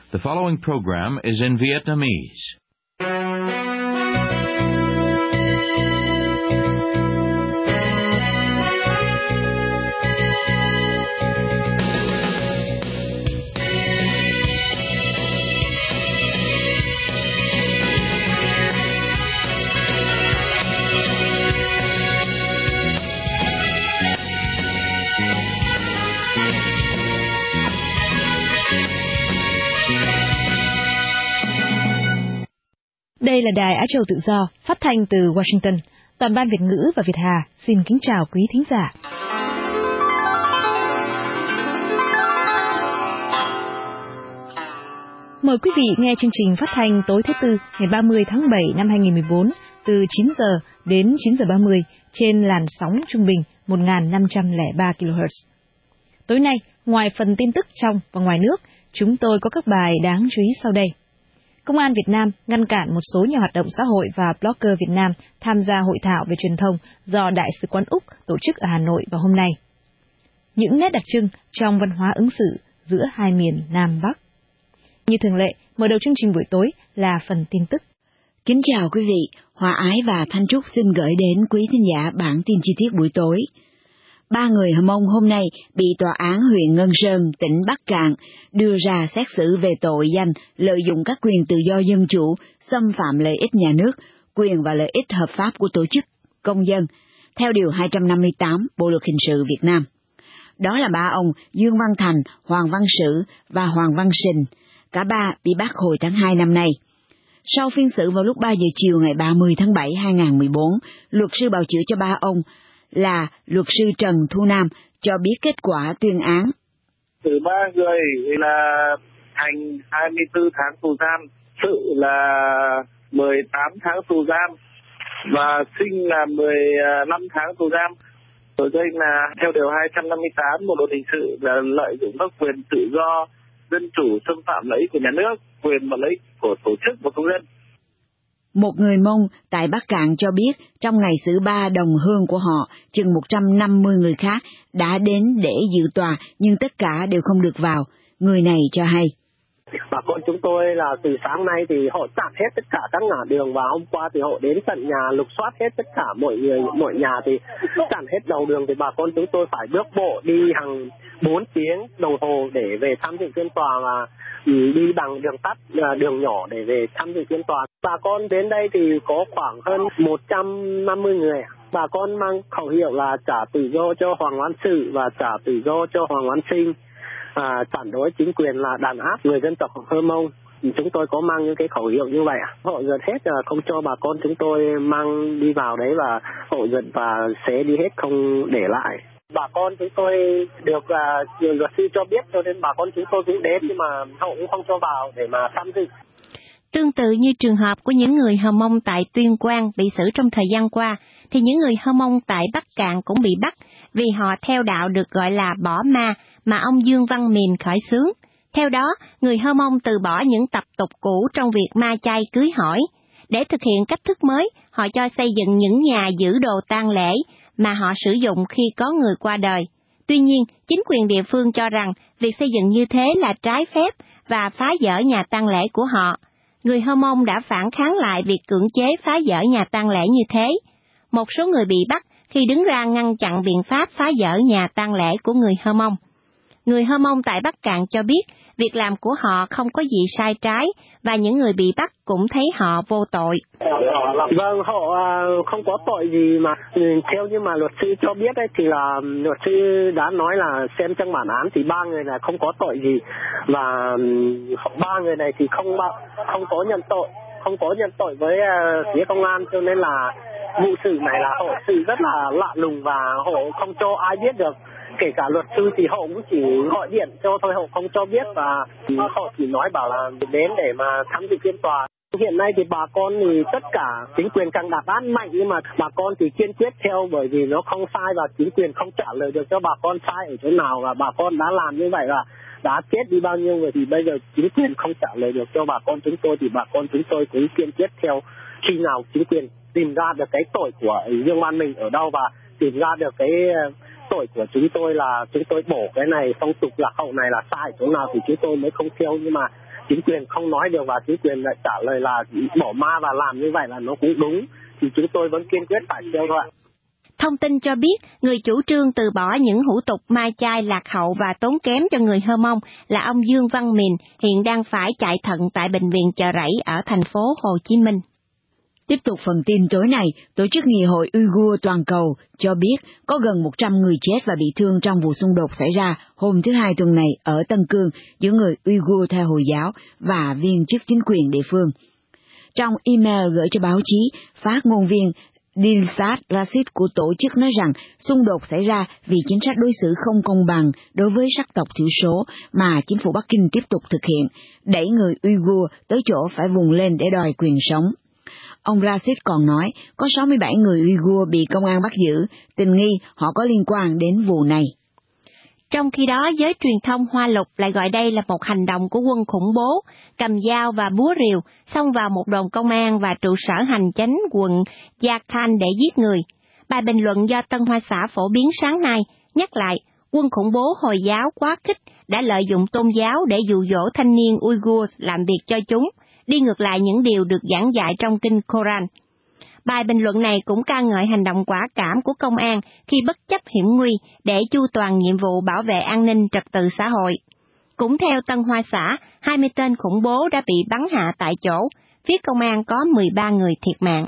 The following program is in Vietnamese. Đây là Đài Á Châu Tự Do, phát thanh từ Washington. Toàn ban Việt ngữ và Việt Hà xin kính chào quý thính giả. Mời quý vị nghe chương trình phát thanh tối thứ Tư ngày 30 tháng 7 năm 2014 từ 9 giờ đến 9 giờ 30 trên làn sóng trung bình 1503 kHz. Tối nay, ngoài phần tin tức trong và ngoài nước, chúng tôi có các bài đáng chú ý sau đây. Công an Việt Nam ngăn cản một số nhà hoạt động xã hội và blogger Việt Nam tham gia hội thảo về truyền thông do Đại sứ quán Úc tổ chức ở Hà Nội vào hôm nay. Những nét đặc trưng trong văn hóa ứng xử giữa hai miền Nam Bắc. Như thường lệ, mở đầu chương trình buổi tối là phần tin tức. Kính chào quý vị, Hòa Ái và Thanh Trúc xin gửi đến quý thính giả bản tin chi tiết buổi tối. 3 người Hờ Mông hôm nay bị Tòa án huyện Ngân Sơn, tỉnh Bắc Kạn đưa ra xét xử về tội danh lợi dụng các quyền tự do dân chủ, xâm phạm lợi ích nhà nước, quyền và lợi ích hợp pháp của tổ chức, công dân, theo Điều 258 Bộ Luật Hình sự Việt Nam. Đó là ba ông Dương Văn Thành, Hoàng Văn Sử và Hoàng Văn Sình, cả ba bị bắt hồi tháng 2 năm nay. Sau phiên xử vào lúc 3 giờ chiều ngày 30 tháng 7 2014, luật sư bào chữa cho ba ông là luật sư Trần Thu Nam cho biết kết quả tuyên án. Từ 3 người là Thành 24 tháng tù giam, Sự là 18 tháng tù giam và Sinh là 15 tháng tù giam. Tội danh là theo Điều 258 Bộ Luật Hình sự là lợi dụng các quyền tự do, dân chủ, xâm phạm lợi ích của nhà nước, quyền và lợi ích của tổ chức và công dân. Một người Mông tại Bắc Kạn cho biết trong ngày xử ba đồng hương của họ, chừng 150 người khác đã đến để dự tòa nhưng tất cả đều không được vào. Người này cho hay. Bà con chúng tôi là từ sáng nay thì họ chặn hết tất cả các ngã đường và hôm qua thì họ đến tận nhà lục soát hết tất cả mọi nhà thì chặn hết đầu đường thì bà con chúng tôi phải bước bộ đi hàng 4 tiếng đồng hồ để về tham dự phiên tòa và đi bằng đường tắt, đường nhỏ để về tham dự phiên tòa. Bà con đến đây thì có khoảng hơn 150 người. Bà con mang khẩu hiệu là trả tự do cho Hoàng Văn Sử và trả tự do cho Hoàng Văn Sinh. Phản đối chính quyền là đàn áp người dân tộc Hơ Mông. Chúng tôi có mang những cái khẩu hiệu như vậy. Họ giật hết, không cho bà con chúng tôi mang đi vào đấy và họ giật và xé đi hết, không để lại. Bà con chúng tôi được nhiều luật sư cho biết cho nên bà con chúng tôi cũng đến nhưng mà họ cũng không cho vào để mà tham dự. Tương tự như trường hợp của những người Hờ Mông tại Tuyên Quang bị xử trong thời gian qua, thì những người Hơ Mông tại Bắc Kạn cũng bị bắt vì họ theo đạo được gọi là bỏ ma mà ông Dương Văn Miền khởi xướng. Theo đó, người Hơ Mông từ bỏ những tập tục cũ trong việc ma chay cưới hỏi. Để thực hiện cách thức mới, họ cho xây dựng những nhà giữ đồ tang lễ mà họ sử dụng khi có người qua đời. Tuy nhiên, chính quyền địa phương cho rằng việc xây dựng như thế là trái phép và phá dỡ nhà tang lễ của họ. Người Hơ Mông đã phản kháng lại việc cưỡng chế phá dỡ nhà tang lễ như thế. Một số người bị bắt khi đứng ra ngăn chặn biện pháp phá dỡ nhà tang lễ của người Hơ Mông. Người Hơ Mông tại Bắc Kạn cho biết việc làm của họ không có gì sai trái và những người bị bắt cũng thấy họ vô tội. Vâng, họ không có tội gì mà theo như mà luật sư cho biết ấy, thì là luật sư đã nói là xem trong bản án thì 3 người này không có tội gì và 3 người này thì không có nhận tội với phía công an, cho nên là vụ sự này là họ xử rất là lạ lùng và họ không cho ai biết được. Kể cả luật sư thì họ cũng chỉ gọi điện cho thôi, họ không cho biết và họ chỉ nói bảo là đến để mà tham dự phiên tòa. Hiện nay thì bà con thì tất cả chính quyền càng đàn áp mạnh nhưng mà bà con thì kiên quyết theo bởi vì nó không sai và chính quyền không trả lời được cho bà con sai ở chỗ nào và bà con đã làm như vậy là đã chết đi bao nhiêu người thì bây giờ chính quyền không trả lời được cho bà con chúng tôi thì bà con chúng tôi cũng kiên quyết theo. Khi nào chính quyền tìm ra được cái tội của Dương Văn mình ở đâu và tìm ra được cái tội của chúng tôi là chúng tôi bổ cái này phong tục lạc hậu này là sai chỗ nào thì chúng tôi mới không theo, nhưng mà chính quyền không nói được và chính quyền lại trả lời là bỏ ma và làm như vậy là nó cũng đúng, thì chúng tôi vẫn kiên quyết phải theo thôi. Thông tin cho biết, người chủ trương từ bỏ những hủ tục mai chay lạc hậu và tốn kém cho người Hơ Mông là ông Dương Văn Mìn, hiện đang phải chạy thận tại Bệnh viện Chợ Rẫy ở thành phố Hồ Chí Minh. Tiếp tục phần tin tối nay, Tổ chức Nghị hội Uyghur Toàn cầu cho biết có gần 100 người chết và bị thương trong vụ xung đột xảy ra hôm thứ Hai tuần này ở Tân Cương giữa người Uyghur theo Hồi giáo và viên chức chính quyền địa phương. Trong email gửi cho báo chí, phát ngôn viên Dilshad Rashid của tổ chức nói rằng xung đột xảy ra vì chính sách đối xử không công bằng đối với sắc tộc thiểu số mà chính phủ Bắc Kinh tiếp tục thực hiện, đẩy người Uyghur tới chỗ phải vùng lên để đòi quyền sống. Ông Rashid còn nói có 67 người Uyghur bị công an bắt giữ, tình nghi họ có liên quan đến vụ này. Trong khi đó, giới truyền thông Hoa Lục lại gọi đây là một hành động của quân khủng bố, cầm dao và búa rìu, xông vào một đồn công an và trụ sở hành chánh quận Yakhan để giết người. Bài bình luận do Tân Hoa Xã phổ biến sáng nay nhắc lại, quân khủng bố Hồi giáo quá khích đã lợi dụng tôn giáo để dụ dỗ thanh niên Uyghur làm việc cho chúng, đi ngược lại những điều được giảng dạy trong kinh Koran. Bài bình luận này cũng ca ngợi hành động quả cảm của công an khi bất chấp hiểm nguy để chu toàn nhiệm vụ bảo vệ an ninh trật tự xã hội. Cũng theo Tân Hoa Xã, 20 tên khủng bố đã bị bắn hạ tại chỗ, phía công an có 13 người thiệt mạng.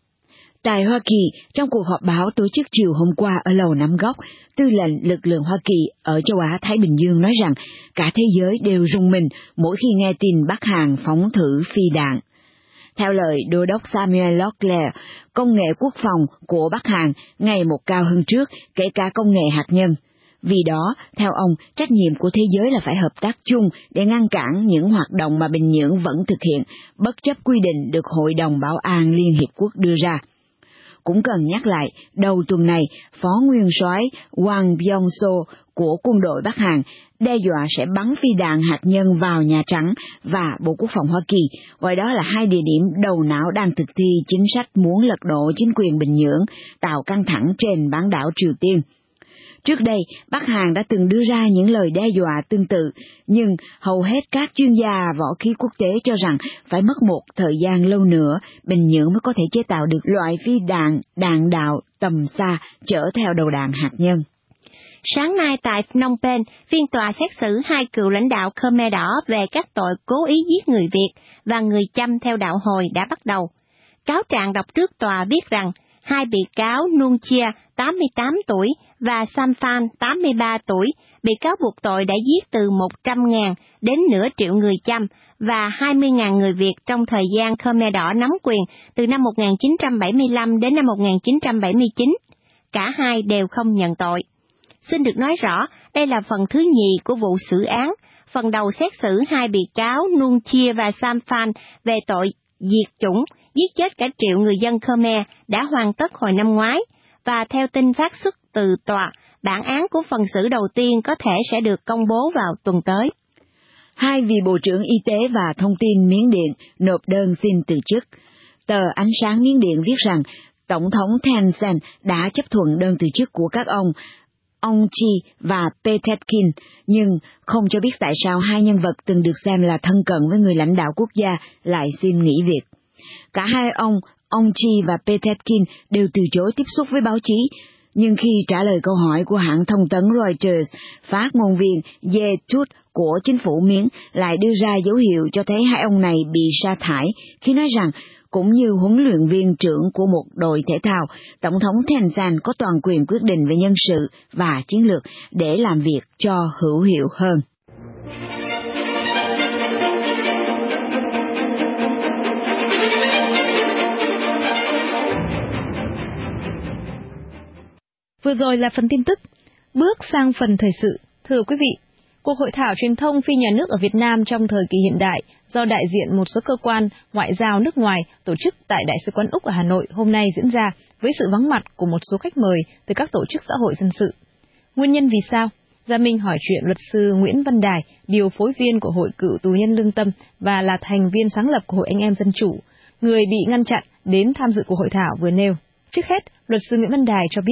Tại Hoa Kỳ, trong cuộc họp báo tổ chức chiều hôm qua ở Lầu Năm Góc, Tư lệnh lực lượng Hoa Kỳ ở châu Á-Thái Bình Dương nói rằng cả thế giới đều rùng mình mỗi khi nghe tin Bắc Hàn phóng thử phi đạn. Theo lời Đô đốc Samuel Locklear, công nghệ quốc phòng của Bắc Hàn ngày một cao hơn trước, kể cả công nghệ hạt nhân. Vì đó, theo ông, trách nhiệm của thế giới là phải hợp tác chung để ngăn cản những hoạt động mà Bình Nhưỡng vẫn thực hiện, bất chấp quy định được Hội đồng Bảo an Liên Hiệp Quốc đưa ra. Cũng cần nhắc lại, đầu tuần này, Phó Nguyên soái Wang Byung-so của quân đội Bắc Hàn đe dọa sẽ bắn phi đạn hạt nhân vào Nhà Trắng và Bộ Quốc phòng Hoa Kỳ, gọi đó là hai địa điểm đầu não đang thực thi chính sách muốn lật đổ chính quyền Bình Nhưỡng, tạo căng thẳng trên bán đảo Triều Tiên. Trước đây, Bắc Hàn đã từng đưa ra những lời đe dọa tương tự, nhưng hầu hết các chuyên gia võ khí quốc tế cho rằng phải mất một thời gian lâu nữa, Bình Nhưỡng mới có thể chế tạo được loại phi đạn đạn đạo tầm xa chở theo đầu đạn hạt nhân. Sáng nay tại Phnom Penh, phiên tòa xét xử hai cựu lãnh đạo Khmer Đỏ về các tội cố ý giết người Việt và người Chăm theo đạo Hồi đã bắt đầu. Cáo trạng đọc trước tòa viết rằng, hai bị cáo Nuông Chia, 88 tuổi, và Samphan, 83 tuổi, bị cáo buộc tội đã giết từ 100.000 đến nửa triệu người Chăm và 20.000 người Việt trong thời gian Khmer Đỏ nắm quyền từ năm 1975 đến năm 1979. Cả hai đều không nhận tội. Xin được nói rõ, đây là phần thứ nhì của vụ xử án. Phần đầu xét xử hai bị cáo Nuông Chia và Samphan về tội diệt chủng, giết chết cả triệu người dân Khmer đã hoàn tất hồi năm ngoái, và theo tin phát xuất từ tòa, bản án của phần xử đầu tiên có thể sẽ được công bố vào tuần tới. Hai vị Bộ trưởng Y tế và Thông tin Miến Điện nộp đơn xin từ chức. Tờ Ánh Sáng Miến Điện viết rằng Tổng thống Thein Sein đã chấp thuận đơn từ chức của các ông Chi và Petetkin, nhưng không cho biết tại sao hai nhân vật từng được xem là thân cận với người lãnh đạo quốc gia lại xin nghỉ việc. Cả hai ông Chi và Petetkin đều từ chối tiếp xúc với báo chí, nhưng khi trả lời câu hỏi của hãng thông tấn Reuters, phát ngôn viên Ye Tut của chính phủ Miến lại đưa ra dấu hiệu cho thấy hai ông này bị sa thải khi nói rằng cũng như huấn luyện viên trưởng của một đội thể thao, Tổng thống Thein Sein có toàn quyền quyết định về nhân sự và chiến lược để làm việc cho hữu hiệu hơn. Vừa rồi là phần tin tức. Bước sang phần thời sự. Thưa quý vị, cuộc hội thảo truyền thông phi nhà nước ở Việt Nam trong thời kỳ hiện đại do đại diện một số cơ quan ngoại giao nước ngoài tổ chức tại Đại sứ quán Úc ở Hà Nội hôm nay diễn ra với sự vắng mặt của một số khách mời từ các tổ chức xã hội dân sự. Nguyên nhân vì sao? Gia Minh hỏi chuyện luật sư Nguyễn Văn Đài, điều phối viên của Hội Cựu Tù nhân Lương Tâm và là thành viên sáng lập của Hội Anh em Dân chủ, người bị ngăn chặn đến tham dự cuộc hội thảo vừa nêu. Trước hết, luật sư Nguyễn Văn Đài cho biết.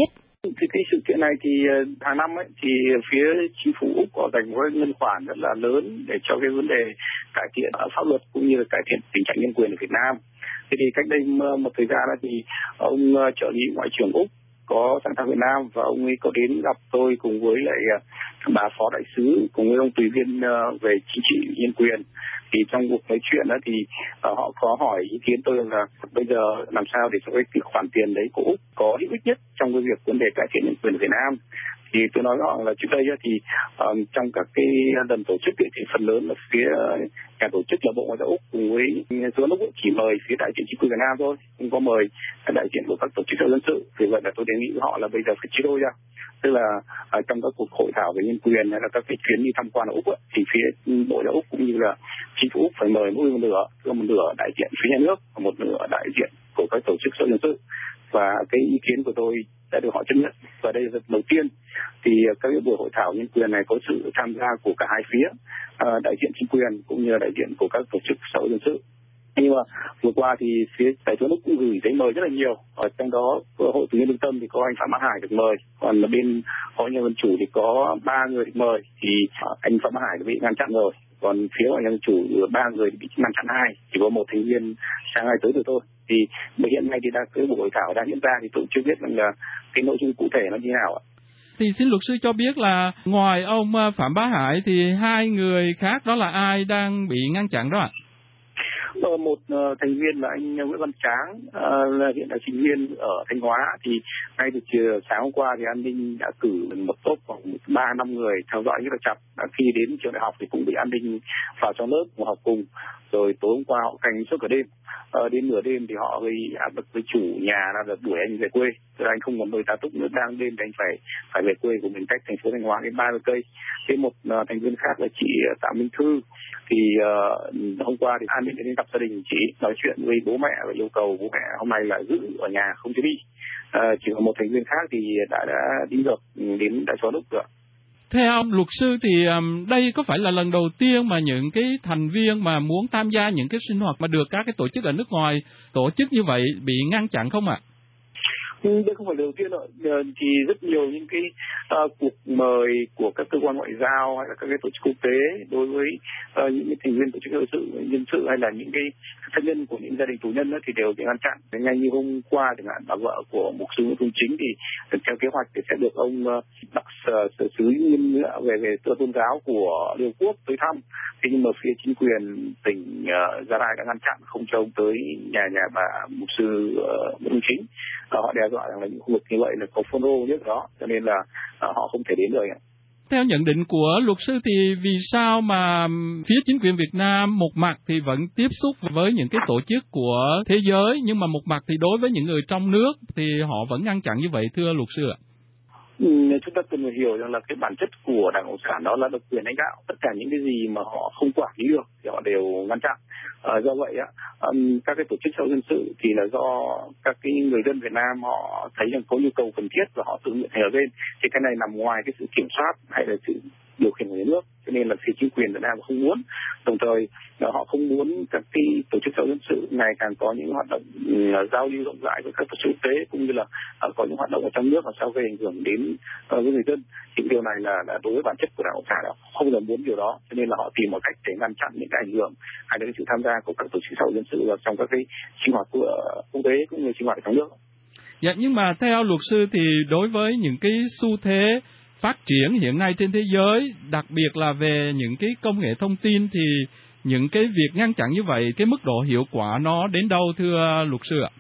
Thì cái sự kiện này thì hàng năm ấy thì phía chính phủ Úc có dành một ngân khoản rất là lớn để cho cái vấn đề cải thiện pháp luật cũng như là cải thiện tình trạng nhân quyền ở Việt Nam. Thế thì cách đây một thời gian thì ông trợ lý ngoại trưởng Úc có sang thăm Việt Nam và ông ấy có đến gặp tôi cùng với lại bà phó đại sứ cùng với ông tùy viên về chính trị nhân quyền. Thì trong cuộc nói chuyện đó thì họ có hỏi ý kiến tôi là bây giờ làm sao để cho cái khoản tiền đấy của Úc có hữu ích nhất trong cái việc vấn đề cải thiện nhân quyền ở Việt Nam. Thì tôi nói với họ là trước đây thì trong các cái lần tổ chức thì phần lớn là phía nhà tổ chức là Bộ Ngoại giao Úc cùng với giám đốc chỉ mời phía đại diện chính quyền Việt Nam thôi, không có mời đại diện của các tổ chức xã hội dân sự. Vì vậy là tôi đề nghị với họ là bây giờ phải chia đôi ra, tức là trong các cuộc hội thảo về nhân quyền hay là các cái chuyến đi tham quan ở Úc ấy, thì phía Bộ Ngoại giao Úc cũng như là chính phủ Úc phải mời mỗi một nửa đại diện phía nhà nước và một nửa đại diện của các tổ chức xã hội dân sự. Và cái ý kiến của tôi đã được họ chấp nhận. Và đây là đầu tiên thì các cái buổi hội thảo nhân quyền này có sự tham gia của cả hai phía, đại diện chính quyền cũng như là đại diện của các tổ chức xã hội dân sự. Nhưng mà vừa qua thì phía đại sứ Úc cũng gửi giấy mời rất là nhiều. Ở trong đó hội tù nhân lương tâm thì có anh Phạm Bá Hải được mời, còn ở bên hội nhân dân chủ thì có 3 người được mời, thì anh Phạm Bá Hải bị ngăn chặn rồi. Còn phía hội nhân dân chủ 3 người bị ngăn chặn 2, chỉ có một thành viên sang ngày tới từ tôi. Thì hiện nay thì cái buổi hội thảo đang diễn ra thì tôi chưa biết là cái nội dung cụ thể nó như nào ạ. Thì xin luật sư cho biết là ngoài ông Phạm Bá Hải thì 2 người khác đó là ai đang bị ngăn chặn đó ạ? Một thành viên là anh Nguyễn Văn Tráng, là hiện là sinh viên ở Thanh Hóa. Thì ngay từ chiều sáng hôm qua thì an ninh đã cử một tốp khoảng 3-5 người theo dõi rất là chặt. Khi đến trường đại học thì cũng bị an ninh vào trong lớp một học cùng. Rồi tối hôm qua họ canh suốt cả đêm. Đến nửa đêm thì họ gây áp lực với chủ nhà là đuổi anh về quê. Rồi anh không còn nơi tá túc nữa, đang đêm thì anh phải về quê của mình cách thành phố Thanh Hóa đến 30 cây. Thế một thành viên khác là chị Tạ Minh Thư. Thì hôm qua thì an ninh đến gặp gia đình chị, nói chuyện với bố mẹ và yêu cầu bố mẹ hôm nay là giữ ở nhà không cho đi. Chỉ có một thành viên khác thì đã đi được đến Đại Xóa Đúc rồi. Theo ông luật sư thì đây có phải là lần đầu tiên mà những cái thành viên mà muốn tham gia những cái sinh hoạt mà được các cái tổ chức ở nước ngoài tổ chức như vậy bị ngăn chặn không ạ? Đây không phải đầu tiên rồi, thì rất nhiều những cái cuộc mời của các cơ quan ngoại giao hay là các cái tổ chức quốc tế đối với những cái thành viên tổ chức dân sự hay là những cái thân nhân của những gia đình tù nhân thì đều bị ngăn chặn. Ngay như hôm qua chẳng hạn, bà vợ của mục sư Nguyễn Công Chính thì theo kế hoạch thì sẽ được ông đặc sứ nghiêm về tôn giáo của Liên Hợp Quốc tới thăm. Thế nhưng mà phía chính quyền tỉnh Gia Lai đã ngăn chặn không cho ông tới nhà bà mục sư Nguyễn Công Chính. Họ đe dọa rằng là những khu vực như vậy là có phun rô nhất đó, cho nên là họ không thể đến được. Theo nhận định của luật sư thì vì sao mà phía chính quyền Việt Nam một mặt thì vẫn tiếp xúc với những cái tổ chức của thế giới, nhưng mà một mặt thì đối với những người trong nước thì họ vẫn ngăn chặn như vậy, thưa luật sư ạ? Chúng ta cần phải hiểu rằng là cái bản chất của Đảng Cộng sản đó là độc quyền lãnh đạo. Tất cả những cái gì mà họ không quản lý được thì họ đều ngăn chặn. Do vậy các cái tổ chức xã hội dân sự thì là do các cái người dân Việt Nam họ thấy rằng có nhu cầu cần thiết và họ tự nguyện theo lên. Thì cái này nằm ngoài cái sự kiểm soát hay là sự điều khiển của nhà nước, cho nên là phía chính quyền Việt Nam không muốn. Đồng thời họ không muốn các cái tổ chức xã hội dân sự ngày càng có những hoạt động giao lưu rộng rãi với các tổ chức quốc tế, cũng như là có những hoạt động ở trong nước làm sao gây ảnh hưởng đến với người dân. Thì điều này là đối với bản chất của Đảng Cộng sản không là muốn điều đó, cho nên là họ tìm một cách để ngăn chặn những cái ảnh hưởng hay là sự tham gia của các tổ chức xã hội dân sự vào trong các cái sinh hoạt của quốc tế cũng như sinh hoạt ở trong nước. Dạ, nhưng mà theo luật sư thì đối với những cái xu thế phát triển hiện nay trên thế giới, đặc biệt là về những cái công nghệ thông tin, thì những cái việc ngăn chặn như vậy, cái mức độ hiệu quả nó đến đâu thưa luật sư ạ?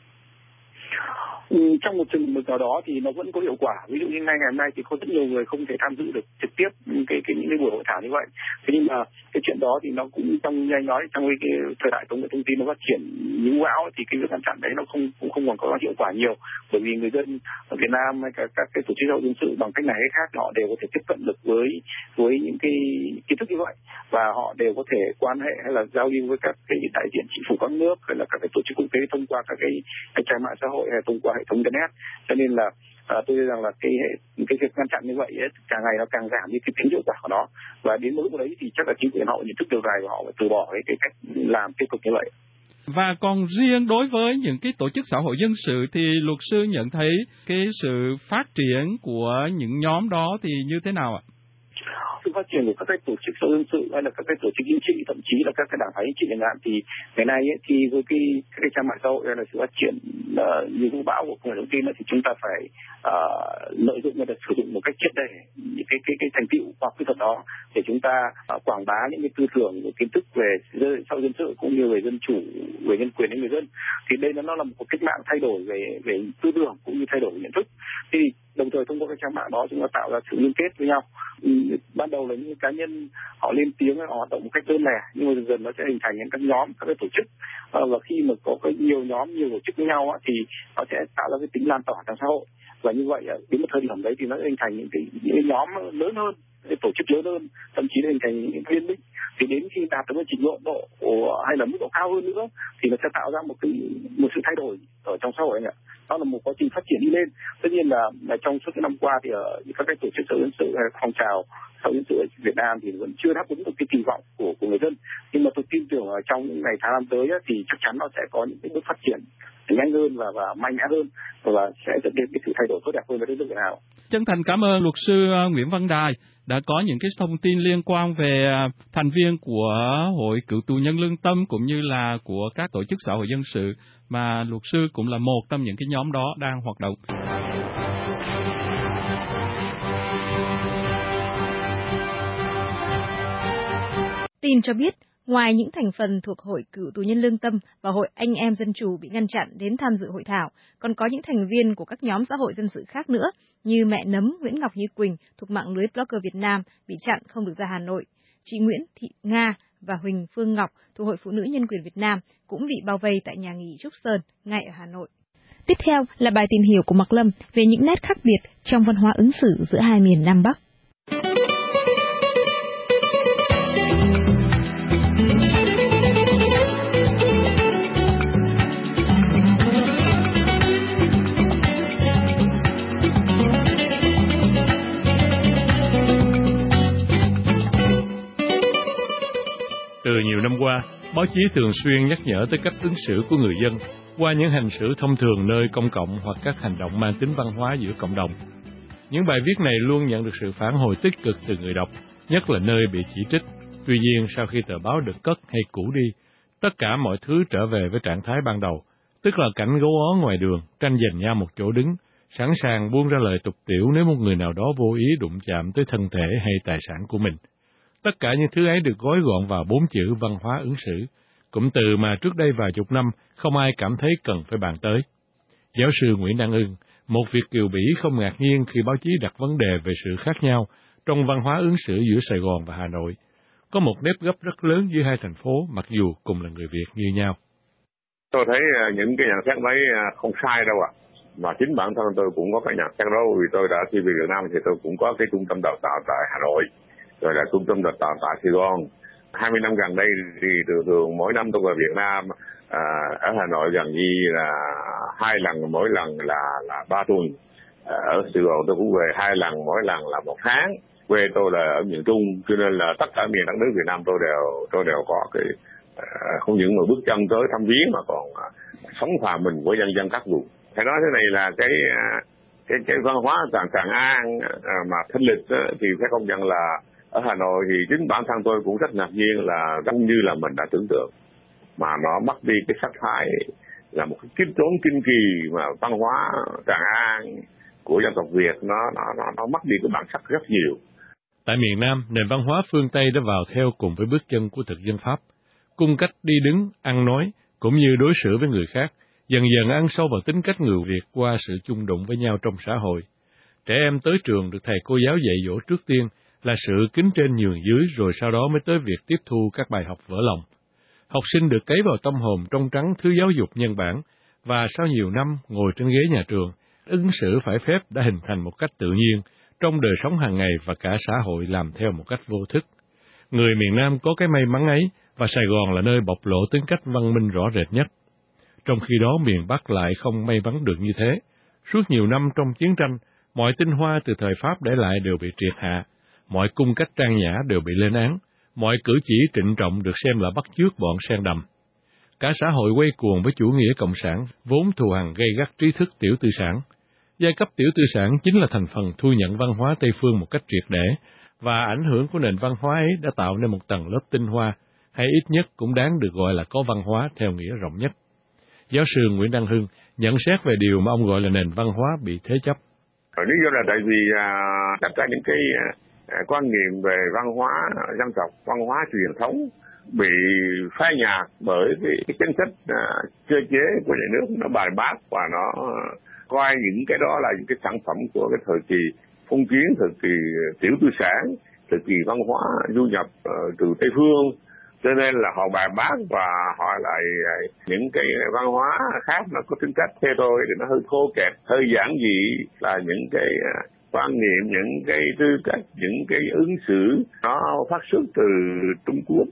Trong một chừng mực nào đó thì nó vẫn có hiệu quả. Ví dụ như ngày hôm nay thì có rất nhiều người không thể tham dự được trực tiếp những cái buổi hội thảo như vậy. Thế nhưng mà cái chuyện đó thì nó cũng trong cái thời đại công nghệ thông tin nó phát triển như bão thì cái việc ngăn chặn đấy nó cũng không còn có hiệu quả nhiều, bởi vì người dân ở Việt Nam hay các cái tổ chức xã hội dân sự bằng cách này hay khác họ đều có thể tiếp cận được với những cái kiến thức như vậy, và họ đều có thể quan hệ hay là giao lưu với các cái đại diện chính phủ các nước hay là các cái tổ chức quốc tế thông qua các cái trang mạng xã hội hay thông qua hệ thống internet. Cho nên là tôi nghĩ rằng là cái việc ngăn chặn như vậy càng ngày nó càng giảm đi cái tính hiệu quả của nó, và đến mức đấy thì chắc là chính quyền họ nhận thức điều này và họ phải từ bỏ cái cách làm tiêu cực như vậy. Và còn riêng đối với những cái tổ chức xã hội dân sự thì luật sư nhận thấy cái sự phát triển của những nhóm đó thì như thế nào ạ? Sự phát triển của các cái tổ chức xã hội dân sự hay là các cái tổ chức chính trị, thậm chí là các cái đảng phái chính trị chẳng hạn, thì ngày nay ấy, thì với các cái trang mạng xã hội hay là sự phát triển như vũ bão của công nghệ thông tin thì chúng ta phải lợi dụng và sử dụng một cách triệt để những cái thành tựu khoa học kỹ thuật đó để chúng ta quảng bá những cái tư tưởng, kiến thức về xã hội dân sự cũng như về dân chủ, về nhân quyền đến người dân. Thì đây nó là một cách mạng thay đổi về tư tưởng cũng như thay đổi về nhận thức. Thì đồng thời thông qua các trang mạng đó chúng ta tạo ra sự liên kết với nhau. Ban đầu là những cá nhân họ lên tiếng, họ hoạt động một cách đơn lẻ, nhưng mà dần dần nó sẽ hình thành những các nhóm, các cái tổ chức, và khi mà có nhiều nhóm, nhiều tổ chức với nhau thì nó sẽ tạo ra cái tính lan tỏa trong xã hội. Và như vậy đến một thời điểm đấy thì nó sẽ hình thành những cái nhóm lớn hơn, cái tổ chức lớn hơn, thậm chí là hình thành những liên minh. Thì đến khi đạt tới một trình độ hay là mức độ cao hơn nữa thì nó sẽ tạo ra một sự thay đổi ở trong xã hội anh ạ. Đó là một quá trình phát triển đi lên. Tất nhiên là trong suốt những năm qua thì ở các cái tổ chức xã hội dân sự hay là phong trào xã hội dân sự ở Việt Nam thì vẫn chưa đáp ứng được cái kỳ vọng của người dân. Nhưng mà tôi tin tưởng ở trong những ngày tháng năm tới thì chắc chắn nó sẽ có những cái bước phát triển nhanh hơn và mạnh mẽ hơn và sẽ dẫn đến cái sự thay đổi tốt đẹp hơn với đất nước Việt Nam. Chân thành cảm ơn luật sư Nguyễn Văn Đài đã có những cái thông tin liên quan về thành viên của Hội Cựu tù nhân lương tâm cũng như là của các tổ chức xã hội dân sự mà luật sư cũng là một trong những cái nhóm đó đang hoạt động. Tin cho biết, ngoài những thành phần thuộc Hội Cựu tù nhân lương tâm và Hội Anh em Dân chủ bị ngăn chặn đến tham dự hội thảo, còn có những thành viên của các nhóm xã hội dân sự khác nữa, như mẹ nấm Nguyễn Ngọc Như Quỳnh thuộc mạng lưới Blogger Việt Nam bị chặn không được ra Hà Nội, chị Nguyễn Thị Nga và Huỳnh Phương Ngọc thuộc Hội Phụ nữ Nhân quyền Việt Nam cũng bị bao vây tại nhà nghỉ Trúc Sơn ngay ở Hà Nội. Tiếp theo là bài tìm hiểu của Mạc Lâm về những nét khác biệt trong văn hóa ứng xử giữa hai miền Nam Bắc. Từ nhiều năm qua, báo chí thường xuyên nhắc nhở tới cách ứng xử của người dân qua những hành xử thông thường nơi công cộng hoặc các hành động mang tính văn hóa giữa cộng đồng. Những bài viết này luôn nhận được sự phản hồi tích cực từ người đọc, nhất là nơi bị chỉ trích. Tuy nhiên, sau khi tờ báo được cất hay cũ đi, tất cả mọi thứ trở về với trạng thái ban đầu, tức là cảnh gấu ó ngoài đường, tranh giành nhau một chỗ đứng, sẵn sàng buông ra lời tục tĩu nếu một người nào đó vô ý đụng chạm tới thân thể hay tài sản của mình. Tất cả những thứ ấy được gói gọn vào 4 chữ văn hóa ứng xử, cụm từ mà trước đây vài chục năm không ai cảm thấy cần phải bàn tới. Giáo sư Nguyễn Đăng Ưng, một Việt kiều Bỉ không ngạc nhiên khi báo chí đặt vấn đề về sự khác nhau trong văn hóa ứng xử giữa Sài Gòn và Hà Nội. Có một nếp gấp rất lớn giữa hai thành phố mặc dù cùng là người Việt như nhau. Tôi thấy những cái nhận xét đấy không sai đâu ạ. Mà chính bản thân tôi cũng có cái nhận xét đó, vì tôi đã khi về Việt Nam thì tôi cũng có cái trung tâm đào tạo tại Hà Nội, rồi là trung tâm đào tạo tại Sài Gòn. 20 năm gần đây thì thường mỗi năm tôi về Việt Nam ở Hà Nội gần như là 2 lần, mỗi lần là 3 tuần. Ở Sài Gòn tôi cũng về 2 lần, mỗi lần là 1 tháng. Quê tôi là ở miền Trung, cho nên là tất cả miền đất nước Việt Nam tôi đều có cái không những mà bước chân tới thăm viếng mà còn sống hòa mình với nhân dân các vùng. Phải nói thế này là cái văn hóa Tràng An mà thanh lịch thì phải công nhận là ở Hà Nội thì chính bản thân tôi cũng rất ngạc nhiên là giống như là mình đã tưởng tượng, mà nó mất đi cái sắc thái là một cái kiếp trốn kinh kỳ mà văn hóa Tràng An của dân tộc Việt nó mất đi cái bản sắc rất nhiều. Tại miền Nam, nền văn hóa phương Tây đã vào theo cùng với bước chân của thực dân Pháp, cung cách đi đứng, ăn nói cũng như đối xử với người khác, dần dần ăn sâu vào tính cách người Việt qua sự chung đụng với nhau trong xã hội. Trẻ em tới trường được thầy cô giáo dạy dỗ trước tiên là sự kính trên nhường dưới, rồi sau đó mới tới việc tiếp thu các bài học vỡ lòng. Học sinh được cấy vào tâm hồn trong trắng thứ giáo dục nhân bản, và sau nhiều năm ngồi trên ghế nhà trường, ứng xử phải phép đã hình thành một cách tự nhiên trong đời sống hàng ngày và cả xã hội làm theo một cách vô thức. Người miền Nam có cái may mắn ấy, và Sài Gòn là nơi bộc lộ tính cách văn minh rõ rệt nhất. Trong khi đó miền Bắc lại không may mắn được như thế. Suốt nhiều năm trong chiến tranh, mọi tinh hoa từ thời Pháp để lại đều bị triệt hạ, mọi cung cách trang nhã đều bị lên án, mọi cử chỉ trịnh trọng được xem là bắt chước bọn sen đầm. Cả xã hội quay cuồng với chủ nghĩa cộng sản, vốn thù hằn gây gắt trí thức tiểu tư sản. Giai cấp tiểu tư sản chính là thành phần thu nhận văn hóa Tây phương một cách triệt để, và ảnh hưởng của nền văn hóa ấy đã tạo nên một tầng lớp tinh hoa, hay ít nhất cũng đáng được gọi là có văn hóa theo nghĩa rộng nhất. Giáo sư Nguyễn Đăng Hưng nhận xét về điều mà ông gọi là nền văn hóa bị thế chấp. Lý do là tại vì tất cả những cái quan niệm về văn hóa dân tộc, văn hóa truyền thống bị phai nhạt bởi cái chính sách cơ chế của nhà nước, nó bài bác và nó coi những cái đó là những cái sản phẩm của cái thời kỳ phong kiến, thời kỳ tiểu tư sản, thời kỳ văn hóa du nhập từ Tây phương. Cho nên là họ bài bác và họ lại những cái văn hóa khác nó có tính cách theo tôi thì nó hơi thô kệch, hơi giản dị, là những cái quan niệm, những cái tư cách, những cái ứng xử nó phát xuất từ Trung Quốc.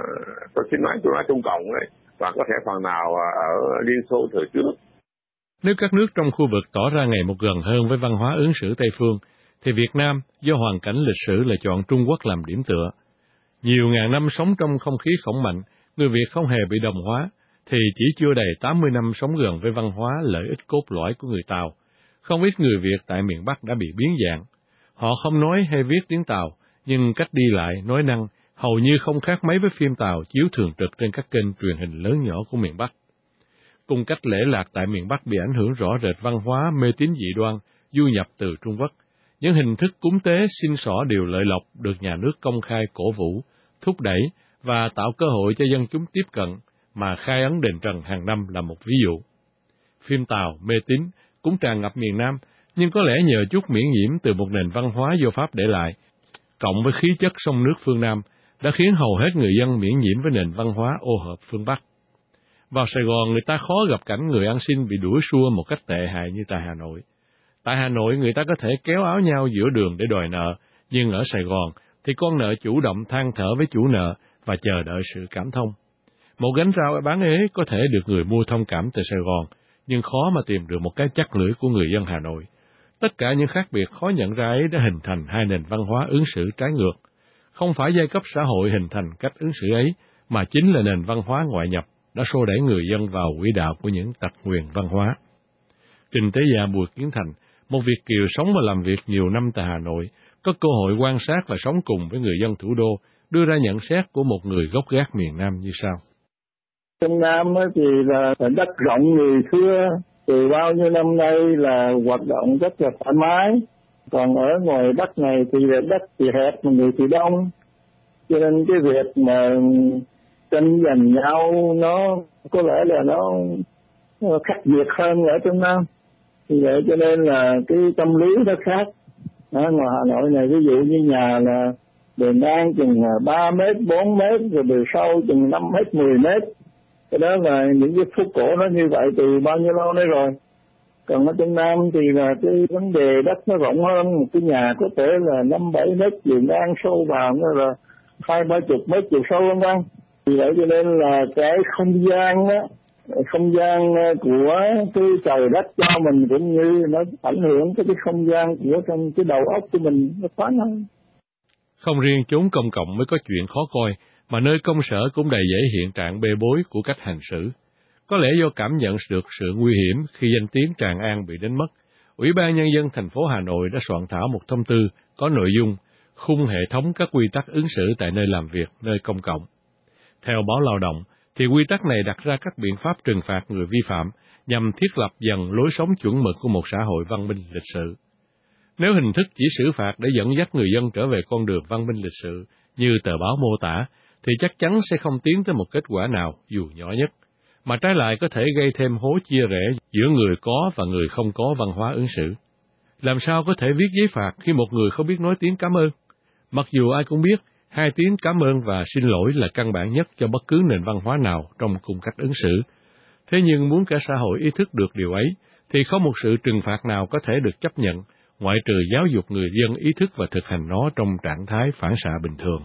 Tôi xin nói Trung Cộng đấy, và có thể phần nào ở Liên Xô thời trước. Nếu các nước trong khu vực tỏ ra ngày một gần hơn với văn hóa ứng xử Tây phương, thì Việt Nam do hoàn cảnh lịch sử là chọn Trung Quốc làm điểm tựa. Nhiều ngàn năm sống trong không khí khổng mạnh, người Việt không hề bị đồng hóa, thì chỉ chưa đầy 80 năm sống gần với văn hóa lợi ích cốt lõi của người Tàu. Không ít người Việt tại miền Bắc đã bị biến dạng. Họ không nói hay viết tiếng Tàu, nhưng cách đi lại, nói năng hầu như không khác mấy với phim Tàu chiếu thường trực trên các kênh truyền hình lớn nhỏ của miền Bắc. Cùng cách lễ lạc tại miền Bắc bị ảnh hưởng rõ rệt văn hóa mê tín dị đoan, du nhập từ Trung Quốc. Những hình thức cúng tế xin xỏ điều lợi lộc được nhà nước công khai cổ vũ, thúc đẩy và tạo cơ hội cho dân chúng tiếp cận, mà khai ấn đền Trần hàng năm là một ví dụ. Phim Tàu, mê tín cũng tràn ngập miền Nam, nhưng có lẽ nhờ chút miễn nhiễm từ một nền văn hóa do Pháp để lại, cộng với khí chất sông nước phương Nam, đã khiến hầu hết người dân miễn nhiễm với nền văn hóa ô hợp phương Bắc. Vào Sài Gòn, người ta khó gặp cảnh người ăn xin bị đuổi xua một cách tệ hại như tại Hà Nội. Tại Hà Nội, người ta có thể kéo áo nhau giữa đường để đòi nợ, nhưng ở Sài Gòn thì con nợ chủ động than thở với chủ nợ và chờ đợi sự cảm thông. Một gánh rau bán ế có thể được người mua thông cảm tại Sài Gòn, nhưng khó mà tìm được một cái chắc lưỡi của người dân Hà Nội. Tất cả những khác biệt khó nhận ra ấy đã hình thành hai nền văn hóa ứng xử trái ngược. Không phải giai cấp xã hội hình thành cách ứng xử ấy, mà chính là nền văn hóa ngoại nhập đã xô đẩy người dân vào quỹ đạo của những tật nguyền văn hóa. Trình Tế Gia Bùi Kiến Thành, một Việt kiều sống và làm việc nhiều năm tại Hà Nội, có cơ hội quan sát và sống cùng với người dân thủ đô, đưa ra nhận xét của một người gốc gác miền Nam như sau. Trong Nam thì là đất rộng người thưa, từ bao nhiêu năm nay là hoạt động rất là thoải mái. Còn ở ngoài Bắc này thì đất thì hẹp mà người thì đông, cho nên cái việc mà tranh giành nhau nó có lẽ là nó khắc nghiệt hơn ở trong Nam. Vì vậy cho nên là cái tâm lý nó khác. Ở ngoài Hà Nội này ví dụ như nhà là bề ngang chừng 3 mét, 4 mét, rồi bề sâu chừng 5 mét, 10 mét. Cái đó là những cái phố cổ nó như vậy từ bao nhiêu lâu nay rồi. Còn ở trong Nam thì là cái vấn đề đất nó rộng hơn, một cái nhà có thể là 5-7 mét chiều ngang, sâu vào nó là 20-30 mét chiều sâu vân vân. Vì vậy cho nên là cái không gian đó, không gian của cái trời đất cho mình cũng như nó ảnh hưởng tới cái không gian của trong cái đầu óc của mình nó thoáng hơn. Không riêng chốn công cộng mới có chuyện khó coi, mà nơi công sở cũng đầy dẫy hiện trạng bê bối của cách hành xử. Có lẽ do cảm nhận được sự nguy hiểm khi danh tiếng Tràng An bị đánh mất, Ủy ban Nhân dân thành phố Hà Nội đã soạn thảo một thông tư có nội dung khung hệ thống các quy tắc ứng xử tại nơi làm việc, nơi công cộng. Theo báo Lao động, thì quy tắc này đặt ra các biện pháp trừng phạt người vi phạm nhằm thiết lập dần lối sống chuẩn mực của một xã hội văn minh lịch sự. Nếu hình thức chỉ xử phạt để dẫn dắt người dân trở về con đường văn minh lịch sự như tờ báo mô tả, thì chắc chắn sẽ không tiến tới một kết quả nào dù nhỏ nhất, mà trái lại có thể gây thêm hố chia rẽ giữa người có và người không có văn hóa ứng xử. Làm sao có thể viết giấy phạt khi một người không biết nói tiếng cảm ơn? Mặc dù ai cũng biết, hai tiếng cảm ơn và xin lỗi là căn bản nhất cho bất cứ nền văn hóa nào trong cung cách ứng xử. Thế nhưng muốn cả xã hội ý thức được điều ấy, thì không một sự trừng phạt nào có thể được chấp nhận, ngoại trừ giáo dục người dân ý thức và thực hành nó trong trạng thái phản xạ bình thường.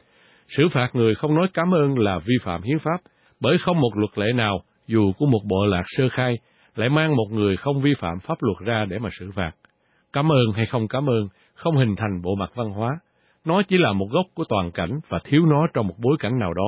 Xử phạt người không nói cảm ơn là vi phạm hiến pháp, bởi không một luật lệ nào, dù của một bộ lạc sơ khai, lại mang một người không vi phạm pháp luật ra để mà xử phạt. Cảm ơn hay không cảm ơn không hình thành bộ mặt văn hóa. Nó chỉ là một gốc của toàn cảnh và thiếu nó trong một bối cảnh nào đó,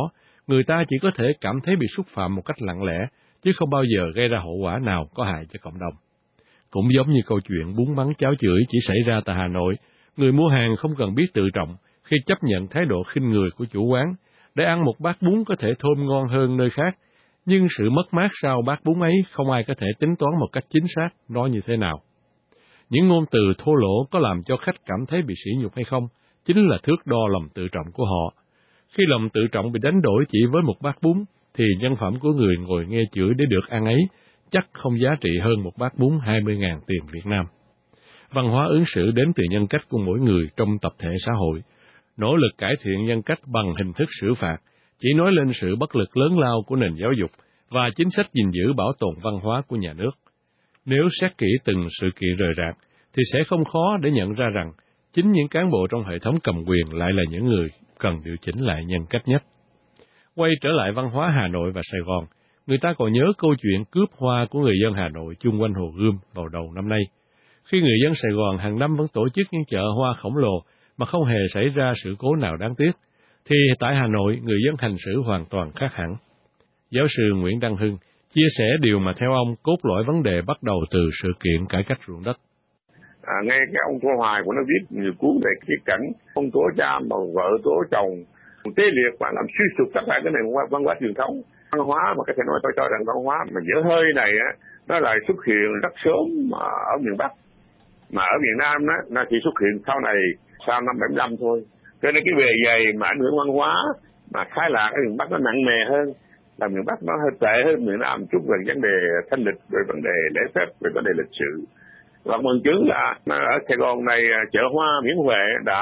người ta chỉ có thể cảm thấy bị xúc phạm một cách lặng lẽ, chứ không bao giờ gây ra hậu quả nào có hại cho cộng đồng. Cũng giống như câu chuyện bún mắng cháo chửi chỉ xảy ra tại Hà Nội, người mua hàng không cần biết tự trọng khi chấp nhận thái độ khinh người của chủ quán, để ăn một bát bún có thể thơm ngon hơn nơi khác, nhưng sự mất mát sau bát bún ấy không ai có thể tính toán một cách chính xác nó như thế nào. Những ngôn từ thô lỗ có làm cho khách cảm thấy bị sỉ nhục hay không, chính là thước đo lòng tự trọng của họ. Khi lòng tự trọng bị đánh đổi chỉ với một bát bún, thì nhân phẩm của người ngồi nghe chửi để được ăn ấy chắc không giá trị hơn một bát bún 20.000 tiền Việt Nam. Văn hóa ứng xử đến từ nhân cách của mỗi người trong tập thể xã hội. Nỗ lực cải thiện nhân cách bằng hình thức xử phạt chỉ nói lên sự bất lực lớn lao của nền giáo dục và chính sách gìn giữ bảo tồn văn hóa của nhà nước. Nếu xét kỹ từng sự kiện rời rạc, thì sẽ không khó để nhận ra rằng chính những cán bộ trong hệ thống cầm quyền lại là những người cần điều chỉnh lại nhân cách nhất. Quay trở lại văn hóa Hà Nội và Sài Gòn, người ta còn nhớ câu chuyện cướp hoa của người dân Hà Nội chung quanh Hồ Gươm vào đầu năm nay. Khi người dân Sài Gòn hàng năm vẫn tổ chức những chợ hoa khổng lồ mà không hề xảy ra sự cố nào đáng tiếc, thì tại Hà Nội người dân hành xử hoàn toàn khác hẳn. Giáo sư Nguyễn Đăng Hưng chia sẻ điều mà theo ông cốt lõi vấn đề bắt đầu từ sự kiện cải cách ruộng đất. Ngay cái ông Tô Hoài của nó viết nhiều cuốn về cái cảnh ông tố cha mà vợ tố chồng tê liệt và làm suy sụp tất cả cái nền văn hóa truyền thống. Văn hóa mà có thể nói tôi cho rằng văn hóa mà dở hơi này á, nó lại xuất hiện rất sớm ở miền Bắc, mà ở miền Nam đó, nó chỉ xuất hiện sau này, sau năm 75 thôi. Cho nên cái bề dày mà ảnh hưởng văn hóa mà khai lạc ở miền Bắc nó nặng nề hơn, là miền Bắc nó hơi tệ hơn miền Nam chút về vấn đề thanh lịch, về vấn đề lễ phép, về vấn đề lịch sử. Và bằng chứng là ở Sài Gòn này chợ hoa miễn Huệ đã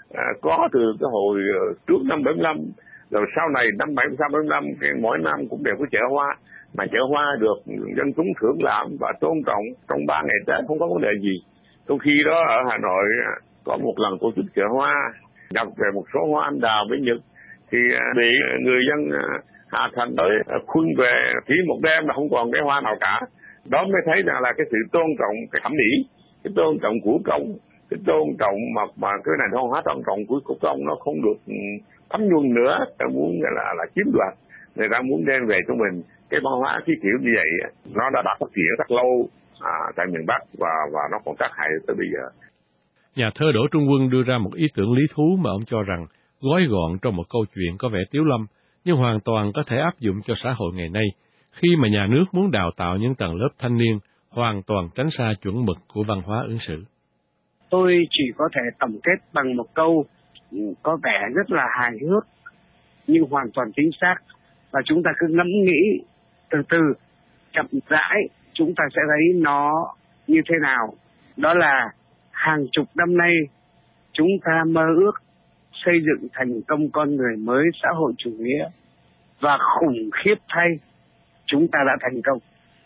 có từ cái hồi trước năm 75, rồi sau này năm 75 mỗi năm cũng đều có chợ hoa, mà chợ hoa được dân chúng thưởng lãm và tôn trọng trong 3 ngày Tết không có vấn đề gì. Trong khi đó ở Hà Nội có một lần tổ chức chợ hoa, nhập về một số hoa anh đào với Nhật thì bị người dân Hà Thành tới khuân về chỉ một đêm là không còn cái hoa nào cả. Đó mới thấy rằng là cái sự tôn trọng cái thẩm mỹ, cái tôn trọng của công, cái tôn trọng mà cái này văn hóa tôn trọng của công nó không được thấm nhuần nữa. Ta muốn là chiếm đoạt, người ta muốn đem về cho mình cái văn hóa cái kiểu như vậy, nó đã phát triển rất lâu tại miền Bắc và nó còn tác hại tới bây giờ. Nhà thơ Đỗ Trung Quân đưa ra một ý tưởng lý thú mà ông cho rằng gói gọn trong một câu chuyện có vẻ tiếu lâm, nhưng hoàn toàn có thể áp dụng cho xã hội ngày nay, khi mà nhà nước muốn đào tạo những tầng lớp thanh niên hoàn toàn tránh xa chuẩn mực của văn hóa ứng xử. Tôi chỉ có thể tổng kết bằng một câu có vẻ rất là hài hước, nhưng hoàn toàn chính xác, và chúng ta cứ ngẫm nghĩ từ từ, chậm rãi, chúng ta sẽ thấy nó như thế nào. Đó là hàng chục năm nay, chúng ta mơ ước xây dựng thành công con người mới xã hội chủ nghĩa, và khủng khiếp thay, chúng ta đã thành công.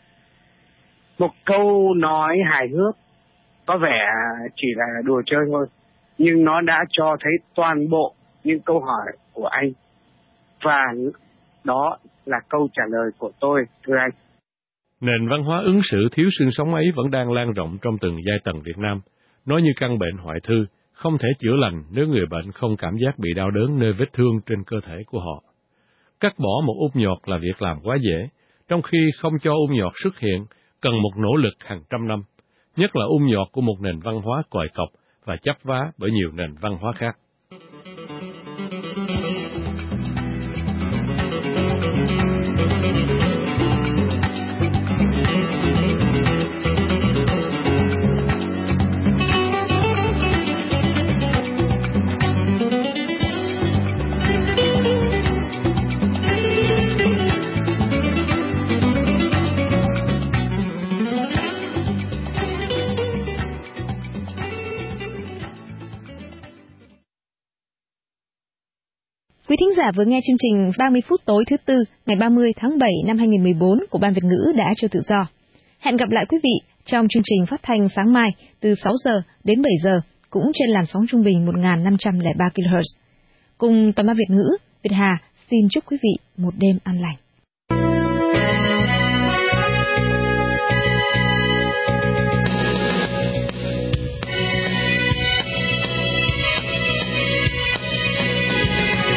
Một câu nói hài hước có vẻ chỉ là đùa chơi thôi, nhưng nó đã cho thấy toàn bộ những câu hỏi của anh, và đó là câu trả lời của tôi, thưa anh. Nền văn hóa ứng xử thiếu xương sống ấy vẫn đang lan rộng trong từng giai tầng Việt Nam. Nó như căn bệnh hoại thư, không thể chữa lành nếu người bệnh không cảm giác bị đau đớn nơi vết thương trên cơ thể của họ. Cắt bỏ một ung nhọt là việc làm quá dễ, trong khi không cho ung nhọt xuất hiện cần một nỗ lực hàng trăm năm, nhất là ung nhọt của một nền văn hóa còi cọc và chấp vá bởi nhiều nền văn hóa khác. Quý thính giả vừa nghe chương trình 30 phút tối thứ Tư ngày 30 tháng 7 năm 2014 của Ban Việt ngữ Đã Cho Tự Do. Hẹn gặp lại quý vị trong chương trình phát thanh sáng mai từ 6 giờ đến 7 giờ, cũng trên làn sóng trung bình 1503 kHz. Cùng Tòa Ban Việt ngữ, Việt Hà xin chúc quý vị một đêm an lành.